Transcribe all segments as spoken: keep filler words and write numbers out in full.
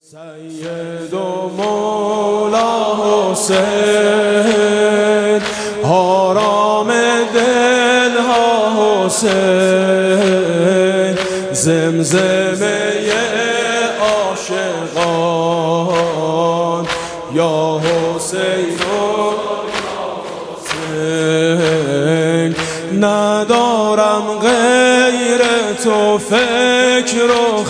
سید و مولا حسین، آرام دل ها حسین، زمزمه عاشقان یا حسین و حسین. ندارم غیر تو فکر و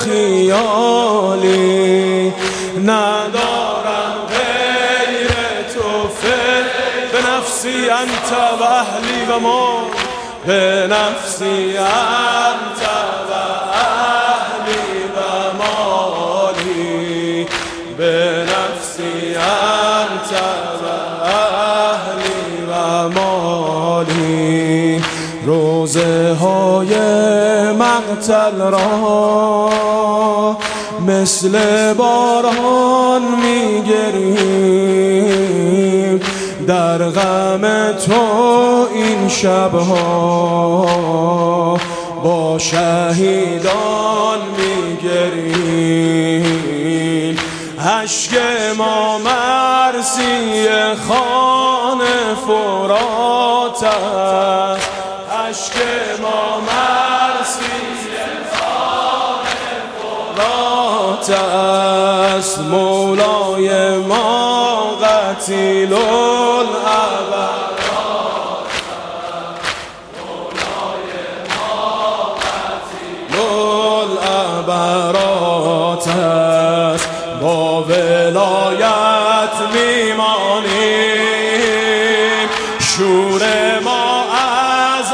خیالی، ندارم غیر تو فکر، به نفسی انت و اهلی و ما، به نفسی انت و اهلی و مالی، به نفسی انت و اهلی و مالی. روزه های مقتل را مثل باران میگریم، در غم تو این شبها با شهیدان میگریم. اشک ما مرسی خان فرات است، اشک ما مرسی خان فرات است. مولای ما قتیل العبرات، مولای ما قتیل العبرات است. با ولایت میمانیم، شور ما از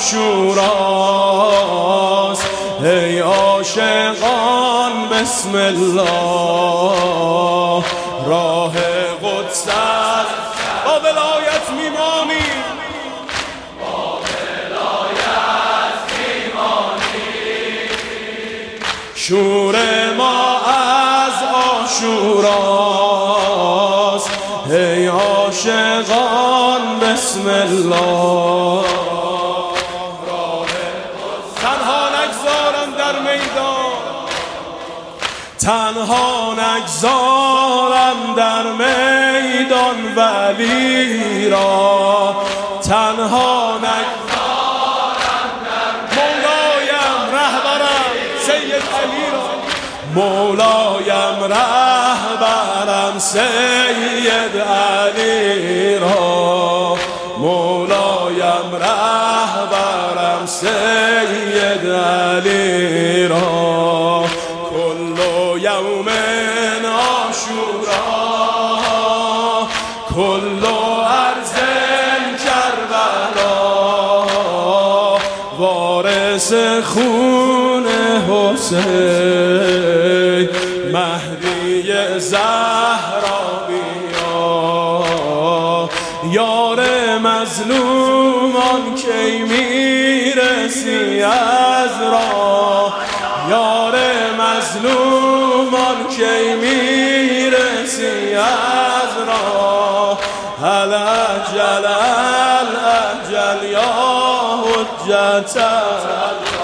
عاشوراست. ای عاشقان بسم الله، راه قدس با ولایت میمانیم، با ولایت میمانیم. شور ما از عاشوراست. ای عاشقان بسم الله، تنها نگذارم در میدان، تنها نگذارم در میدان ولی را، تنها نگذارم در مولایم رهبرم سید علی را، مولایم رهبرم سید علی را، مولایم رهبرم سید علی را. کل یوم عاشورا، کل ارض کربلا، وارث خون حسین، مهدی زهرا بیا. یار مظلومان کی میرسی از راه، یار مظلومان کی میرسی از راه. هل اجل الاجل یا حجت الله.